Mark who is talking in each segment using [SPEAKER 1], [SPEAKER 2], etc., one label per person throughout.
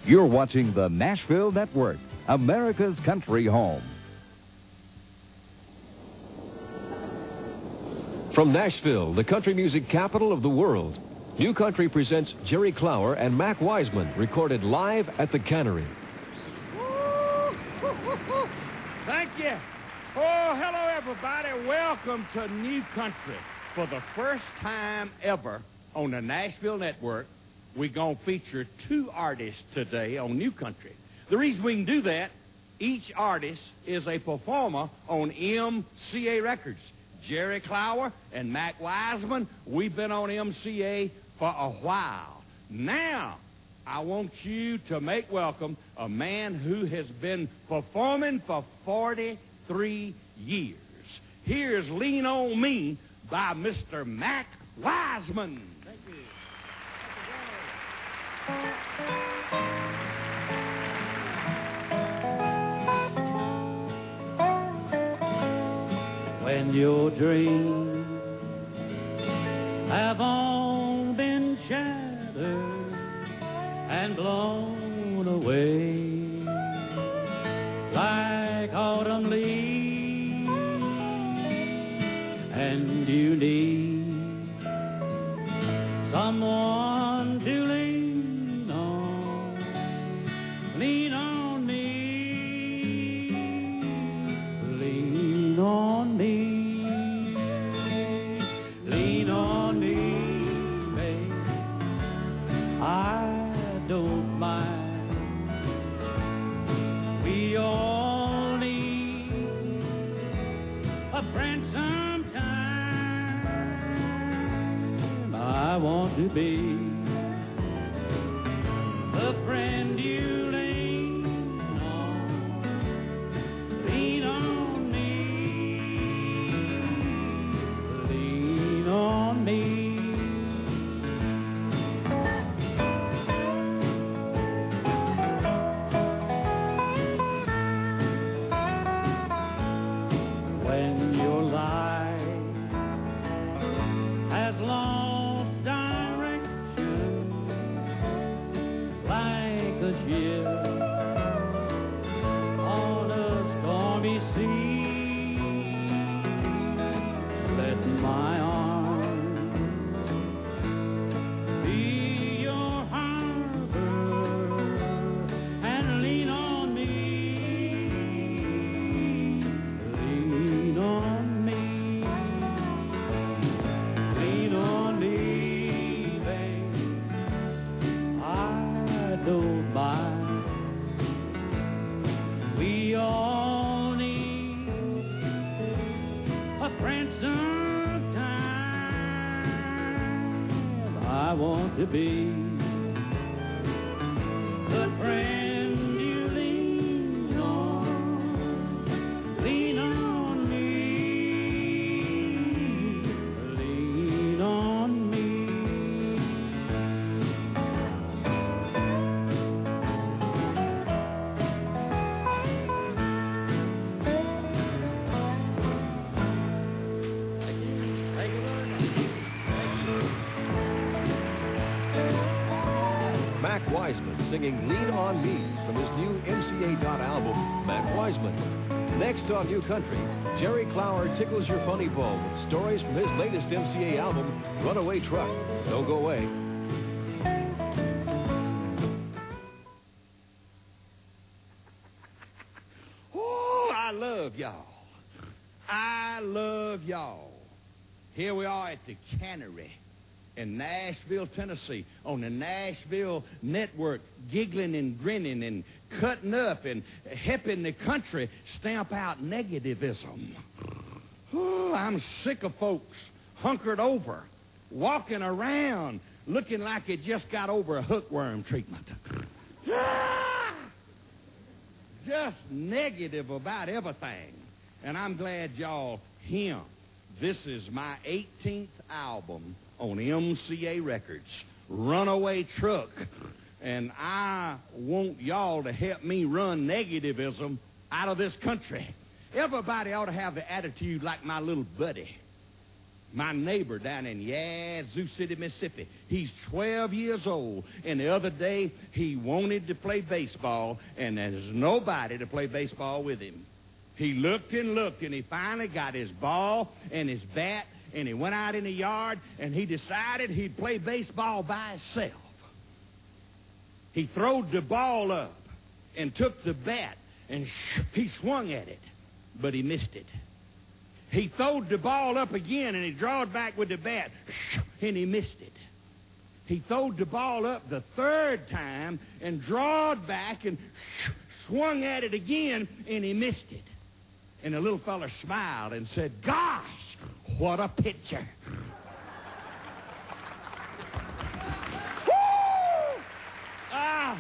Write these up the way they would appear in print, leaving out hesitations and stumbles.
[SPEAKER 1] You're watching the Nashville Network, America's country home.
[SPEAKER 2] From Nashville, the country music capital of the world, New Country presents Jerry Clower and Mac Wiseman, recorded live at the Cannery.
[SPEAKER 3] Thank you. Oh, hello, everybody. Welcome to New Country. For the first time ever on the Nashville Network, we're going to feature two artists today on New Country. The reason we can do that, each artist is a performer on MCA Records. Jerry Clower and Mac Wiseman, we've been on MCA for a while. Now, I want you to make welcome a man who has been performing for 43 years. Here's Lean On Me by Mr. Mac Wiseman. Thank you.
[SPEAKER 4] When your dreams have all been shattered and blown away like autumn leaves, and you need someone to lean on me, lean on me. Lean on me, babe. I don't mind. We all need a friend sometime. I want to be the friend you lean on. Lean on me. Lean on me. When your life has lost direction, like a ship on a stormy sea, let my arms be your harbor and lean on me. Lean on me. Lean on me, babe. I don't mind. We all need a friend sometime. I want to be the friend you lean on. Lean on me. Lean on me.
[SPEAKER 2] Mac Wiseman singing Lean On Me from his new MCA album, Mac Wiseman. Next on New Country, Jerry Clower tickles your funny bone with stories from his latest MCA album, Runaway Truck. Don't go away.
[SPEAKER 3] Oh, I love y'all. I love y'all. Here we are at the Cannery in Nashville, Tennessee, on the Nashville Network, giggling and grinning and cutting up and helping the country stamp out negativism. Oh, I'm sick of folks hunkered over, walking around, looking like it just got over a hookworm treatment. Ah! Just negative about everything. And I'm glad y'all him. This is my 18th album on MCA Records, Runaway Truck. And I want y'all to help me run negativism out of this country. Everybody ought to have the attitude like my little buddy. My neighbor down in Yazoo City, Mississippi, he's 12 years old, and the other day he wanted to play baseball, and there's nobody to play baseball with him. He looked, and he finally got his ball and his bat, and he went out in the yard, and he decided he'd play baseball by himself. He throwed the ball up and took the bat, and he swung at it, but he missed it. He throwed the ball up again, and he drawed back with the bat, and he missed it. He throwed the ball up the third time and drawed back and swung at it again, and he missed it. And the little fella smiled and said, "Gosh, what a pitcher." Woo! Ah!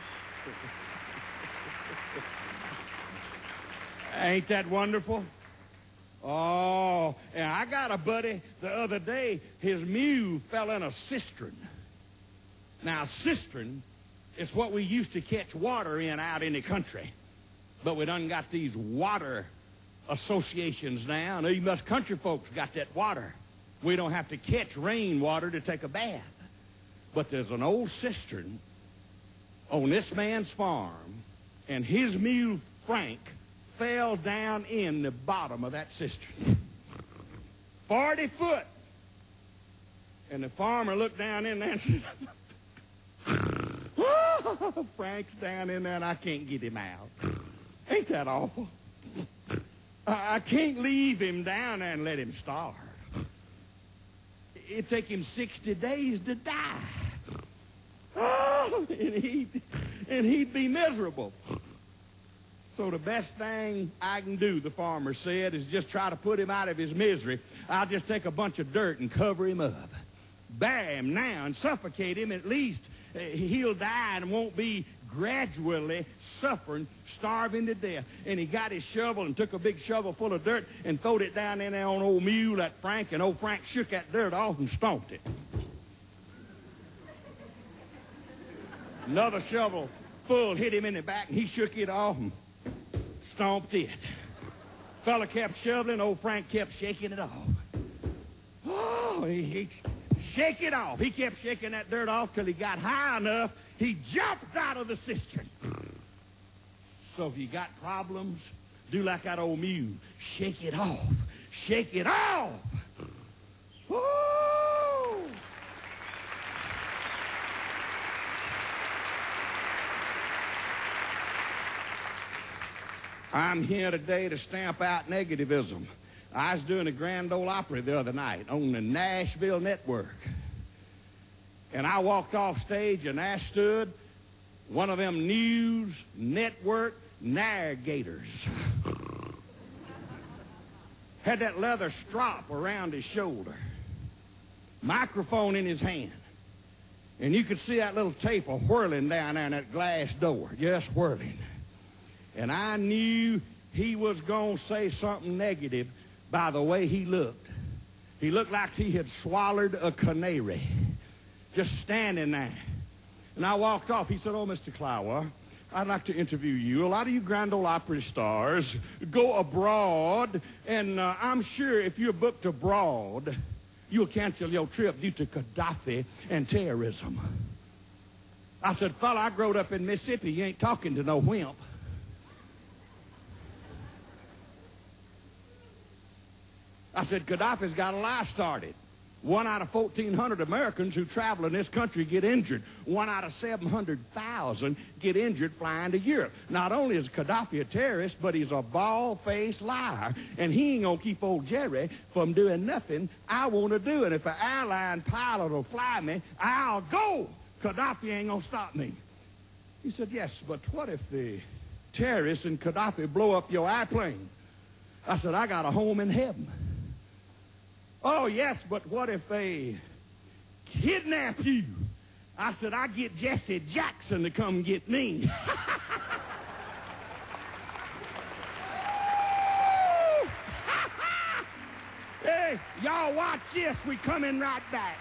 [SPEAKER 3] Ain't that wonderful? Oh, and I got a buddy the other day, his mule fell in a cistern. Now, a cistern is what we used to catch water in out in the country. But we done got these water associations now, and even us country folks got that water. We don't have to catch rainwater to take a bath. But there's an old cistern on this man's farm, and his mule, Frank, fell down in the bottom of that cistern. 40 foot. And the farmer looked down in there and said, "Oh, Frank's down in there and I can't get him out. Ain't that awful? I can't leave him down there and let him starve. It'd take him 60 days to die. Oh, and he'd be miserable." So the best thing I can do, the farmer said, is just try to put him out of his misery. I'll just take a bunch of dirt and cover him up. Bury him now and suffocate him. At least he'll die and won't be gradually suffering, starving to death. And he got his shovel and took a big shovel full of dirt and throwed it down in there on old mule, that Frank, and old Frank shook that dirt off and stomped it. Another shovel full hit him in the back, and he shook it off and stomped it. Fella kept shoveling, old Frank kept shaking it off. Oh, he shake it off. He kept shaking that dirt off till he got high enough. He jumped out of the cistern. So if you got problems, do like that old mule. Shake it off. Shake it off. Woo! I'm here today to stamp out negativism. I was doing the Grand Ole Opry the other night on the Nashville Network. And I walked off stage, and there stood one of them news network narrators. Had that leather strap around his shoulder. Microphone in his hand. And you could see that little tape whirling down there in that glass door, just whirling. And I knew he was going to say something negative by the way he looked. He looked like he had swallowed a canary, just standing there. And I walked off. He said, "Oh, Mr. Clower, I'd like to interview you. A lot of you Grand Ole Opry stars go abroad, and I'm sure if you're booked abroad, you'll cancel your trip due to Gaddafi and terrorism." I said, "Fella, I growed up in Mississippi. You ain't talking to no wimp." I said, "Gaddafi's got a lie started. 1 out of 1,400 Americans who travel in this country get injured. 1 out of 700,000 get injured flying to Europe. Not only is Gaddafi a terrorist, but he's a bald-faced liar. And he ain't going to keep old Jerry from doing nothing I want to do. And if an airline pilot will fly me, I'll go. Gaddafi ain't going to stop me." He said, "Yes, but what if the terrorists and Gaddafi blow up your airplane?" I said, "I got a home in heaven." "Oh, yes, but what if they kidnap you?" I said, "I get Jesse Jackson to come get me." Hey, y'all watch this. We coming right back.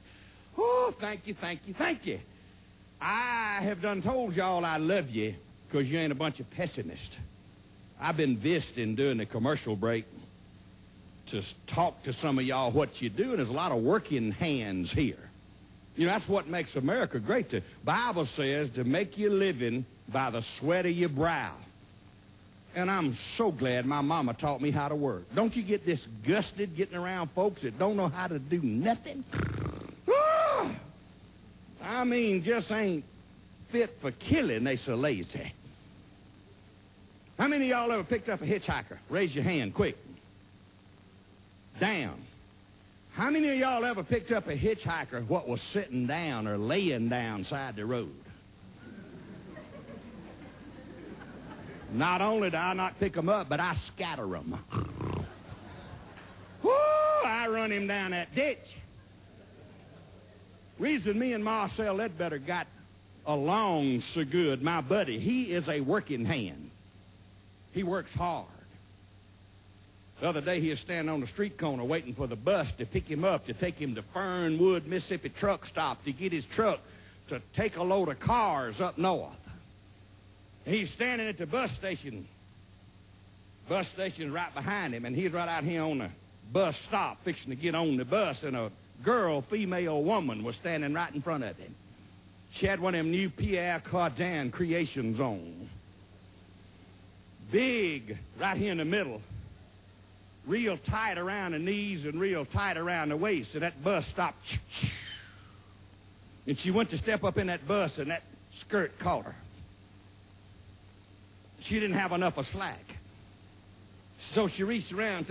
[SPEAKER 3] Oh, thank you, thank you, thank you. I have done told y'all I love you because you ain't a bunch of pessimists. I've been visiting during the commercial break to talk to some of y'all what you do, and there's a lot of working hands here. You know, that's what makes America great. The Bible says to make your living by the sweat of your brow. And I'm so glad my mama taught me how to work. Don't you get disgusted getting around folks that don't know how to do nothing? I mean, just ain't fit for killing. They so lazy. How many of y'all ever picked up a hitchhiker? Raise your hand, quick. Down. How many of y'all ever picked up a hitchhiker what was sitting down or laying down side the road? Not only do I not pick them up, but I scatter them. Whoo! I run him down that ditch. Reason me and Marcel Ledbetter got along so good, my buddy, he is a working hand. He works hard. The other day he was standing on the street corner waiting for the bus to pick him up to take him to Fernwood, Mississippi truck stop to get his truck to take a load of cars up north. And he's standing at the bus station. Bus station right behind him, and he's right out here on the bus stop fixing to get on the bus, and a girl, female woman, was standing right in front of him. She had one of them new Pierre Cardin creations on. Big, right here in the middle. Real tight around the knees and real tight around the waist. And that bus stopped. And she went to step up in that bus, and that skirt caught her. She didn't have enough of slack. So she reached around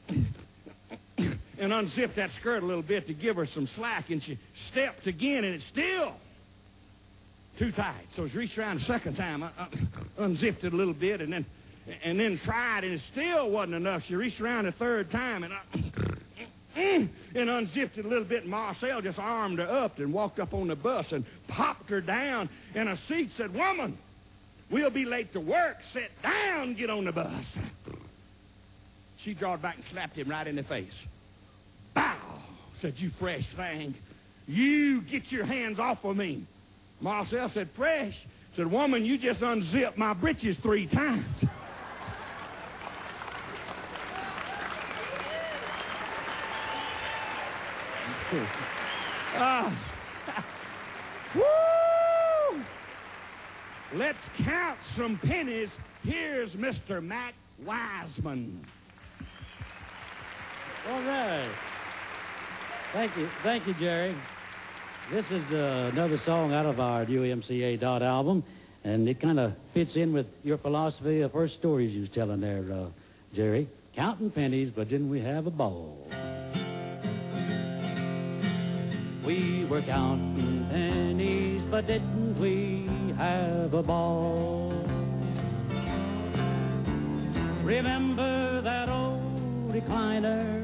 [SPEAKER 3] and unzipped that skirt a little bit to give her some slack, and she stepped again, and it's still too tight. So she reached around the second time, unzipped it a little bit, and then tried, and it still wasn't enough. She reached around the third time and unzipped it a little bit, and Marcel just armed her up and walked up on the bus and popped her down in a seat, said, "Woman, we'll be late to work. Sit down, get on the bus." She drawed back and slapped him right in the face. "Bow," said, "you fresh thing. You get your hands off of me." Marcel said, "Fresh?" Said, "Woman, you just unzipped my britches 3 times. Woo! Let's count some pennies. Here's Mr. Matt Wiseman.
[SPEAKER 4] All right. Thank you, Jerry. This is another song out of our new MCA Dot album, and it kind of fits in with your philosophy of first stories you was telling there, Jerry. Counting pennies, but didn't we have a ball? We were counting pennies, but didn't we have a ball? Remember that old recliner?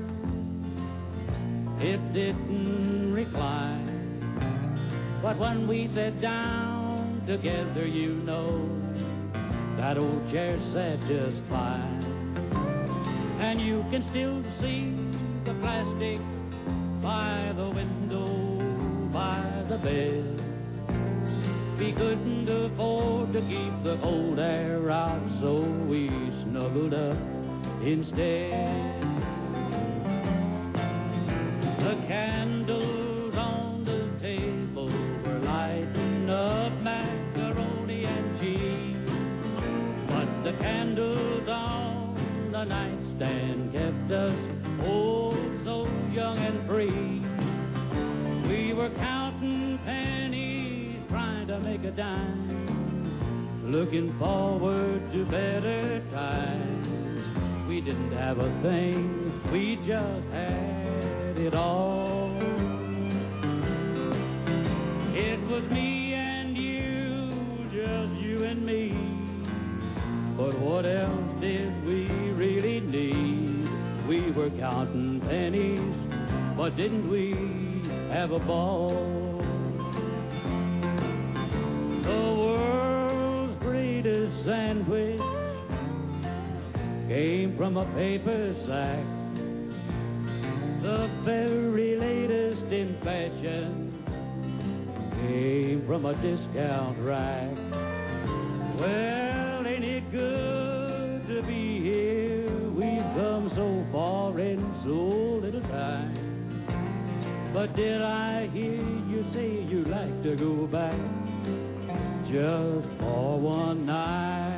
[SPEAKER 4] It didn't recline. But when we sat down together, you know, that old chair sat just fine. And you can still see the plastic by the window, by the bed. We couldn't afford to keep the cold air out, so we snuggled up instead. The candles on the table were lighting up macaroni and cheese, but the candles on the nightstand kept us oh so young and free. We were counting pennies, trying to make a dime, looking forward to better times. We didn't have a thing, we just had it all. It was me and you, just you and me. But what else did we really need? We were counting pennies, but didn't we have a ball? The world's greatest sandwich came from a paper sack. The very latest in fashion came from a discount rack. Well, it good to be here. We've come so far in so little time. But did I hear you say you'd like to go back just for one night?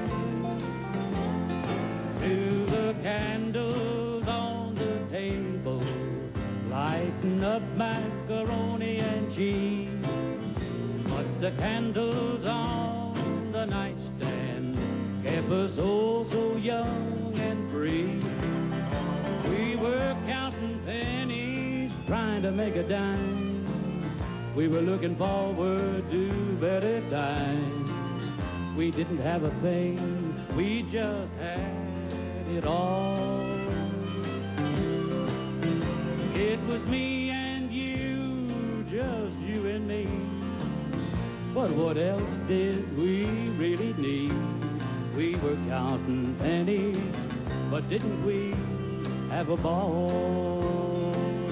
[SPEAKER 4] To the candles on the table, lighting up macaroni and cheese. But the candles on the nightstand kept us oh so young and free. We were counting pennies, trying to make a dime. We were looking forward to better times. We didn't have a thing, we just had it all. It was me and you, just you and me. But what else did we really need? We were counting pennies, but didn't we have a ball?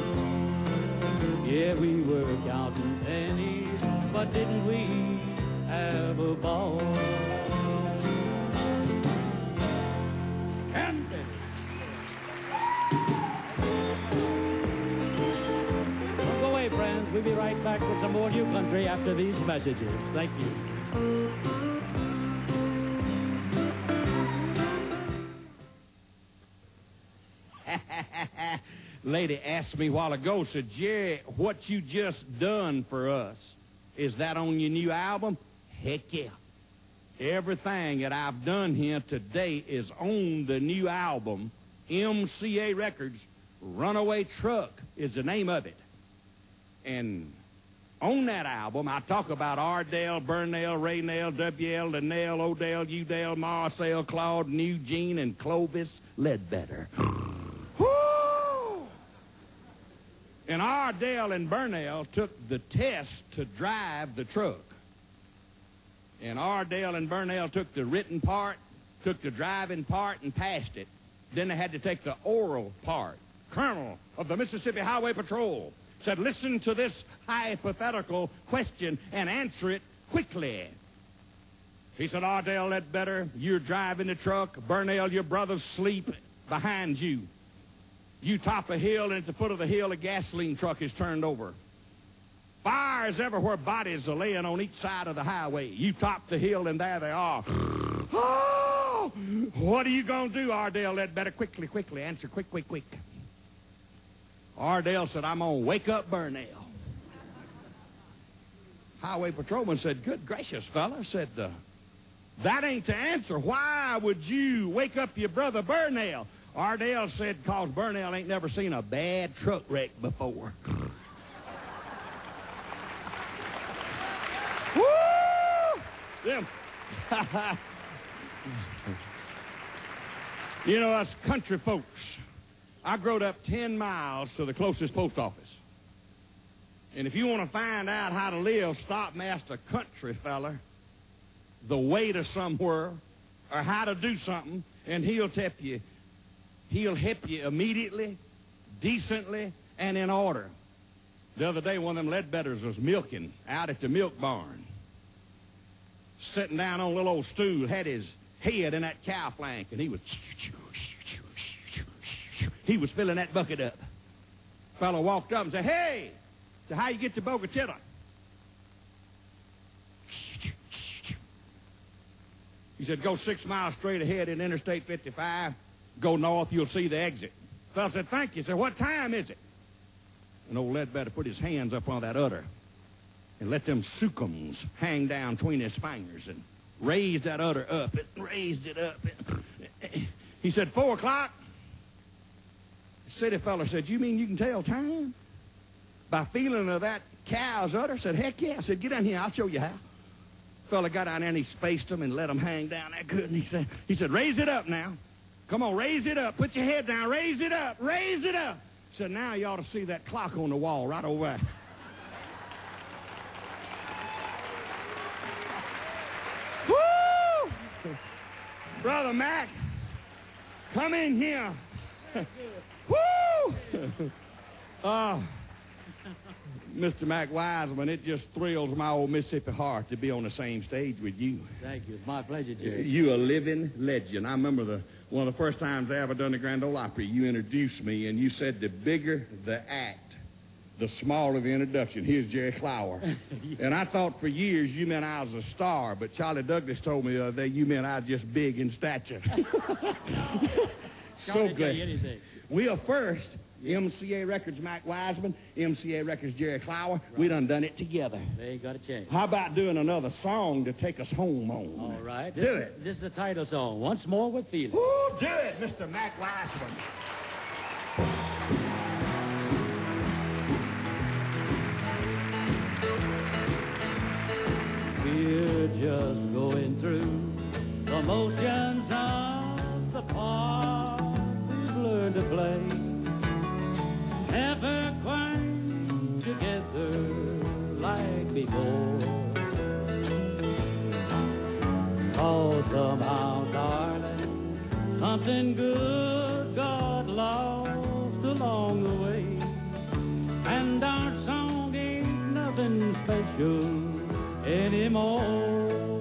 [SPEAKER 4] Yeah, we were counting pennies, but didn't we have a ball? Candy! Don't go away, friends. We'll be right back with some more New Country after these messages. Thank you.
[SPEAKER 3] Lady asked me a while ago, said, Jerry, what you just done for us, is that on your new album? Heck yeah. Everything that I've done here today is on the new album. MCA Records, Runaway Truck is the name of it. And on that album, I talk about Ardell, Burnell, Raynell, W.L., Linnell, Odell, Udell, Marcel, Claude, Eugene, and Clovis Ledbetter. And Ardell and Burnell took the test to drive the truck. And Ardell and Burnell took the written part, took the driving part, and passed it. Then they had to take the oral part. Colonel of the Mississippi Highway Patrol said, listen to this hypothetical question and answer it quickly. He said, Ardell Ledbetter, you're driving the truck. Burnell, your brother's asleep behind you. You top a hill, and at the foot of the hill, a gasoline truck is turned over. Fires everywhere, bodies are laying on each side of the highway. You top the hill, and there they are. Oh! What are you going to do, Ardell Ledbetter? Quickly, quickly, answer quick, quick, quick. Ardell said, I'm going to wake up Burnell. Highway patrolman said, good gracious, fella, said, that ain't the answer. Why would you wake up your brother Burnell? Ardell said, cause Burnell ain't never seen a bad truck wreck before. Woo! Them. You know, us country folks, I growed up 10 miles to the closest post office. And if you want to find out how to live, stop and ask a country fella the way to somewhere or how to do something, and he'll help you. He'll help you immediately, decently, and in order. The other day, one of them Ledbetters was milking out at the milk barn. Sitting down on a little old stool, had his head in that cow flank, and he was filling that bucket up. Fellow walked up and said, hey, so how you get to Boca Chica? He said, go 6 miles straight ahead in Interstate 55. Go north, you'll see the exit. Fellow said, thank you. He said, what time is it? And old Ledbetter put his hands up on that udder and let them sucums hang down between his fingers and raised that udder up and raised it up. He said, 4 o'clock. The city fella said, you mean you can tell time? By feeling of that cow's udder? I said, heck yeah. I said, get down here, I'll show you how. Fella got down there and he spaced them and let them hang down that good. And he said, raise it up now. Come on, raise it up. Put your head down. Raise it up. Raise it up. So now you ought to see that clock on the wall right over there. Woo! Brother Mac, come in here. Woo! Mr. Mac Wiseman, it just thrills my old Mississippi heart to be on the same stage with you.
[SPEAKER 4] Thank you. It's my pleasure, Jerry.
[SPEAKER 3] You a living legend. I remember one of the first times I ever done the Grand Ole Opry, you introduced me, and you said the bigger the act, the smaller the introduction. Here's Jerry Clower. Yeah. And I thought for years you meant I was a star, but Charlie Douglas told me the other day you meant I was just big in stature. So good. We are first. MCA Records, Mac Wiseman. MCA Records, Jerry Clower. Right. We done it together.
[SPEAKER 4] They ain't got to change.
[SPEAKER 3] How about doing another song to take us home on?
[SPEAKER 4] All right.
[SPEAKER 3] Do it.
[SPEAKER 4] This is the title song, Once More with Feeling.
[SPEAKER 3] Ooh, do it, Mr. Mac Wiseman.
[SPEAKER 4] We're just going through the motions of the part we've learned to play. Never quite together like before. Oh, somehow, darling, something good got lost along the way. And our song ain't nothing special anymore.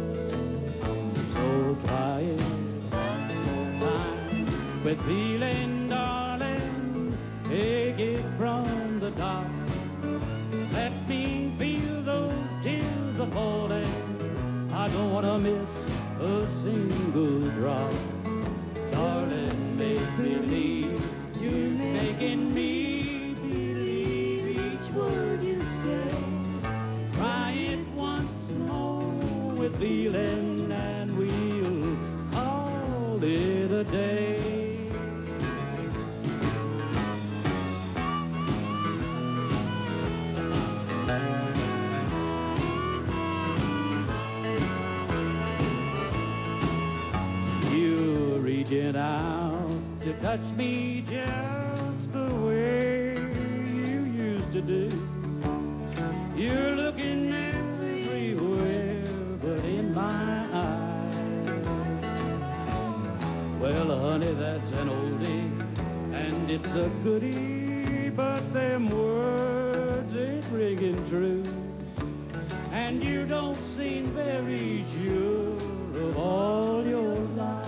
[SPEAKER 4] So try it one more time with feeling, darling. Take it from the top. Let me feel those tears a falling. I don't want to miss a single drop. Darling, make believe you're making me believe each word you say. Try it once more with feeling, and we'll call it a day. Reaching out to touch me just the way you used to do. You're looking everywhere but in my eyes. Well, honey, that's an oldie, and it's a goodie, but them words ain't ringing true. And you don't seem very sure of all your life.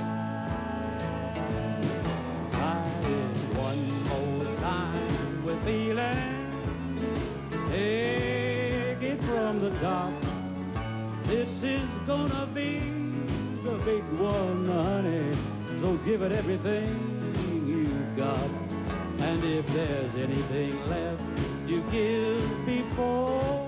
[SPEAKER 4] Feeling, take it from the top. This is gonna be the big one, honey. So give it everything you've got. And if there's anything left to give before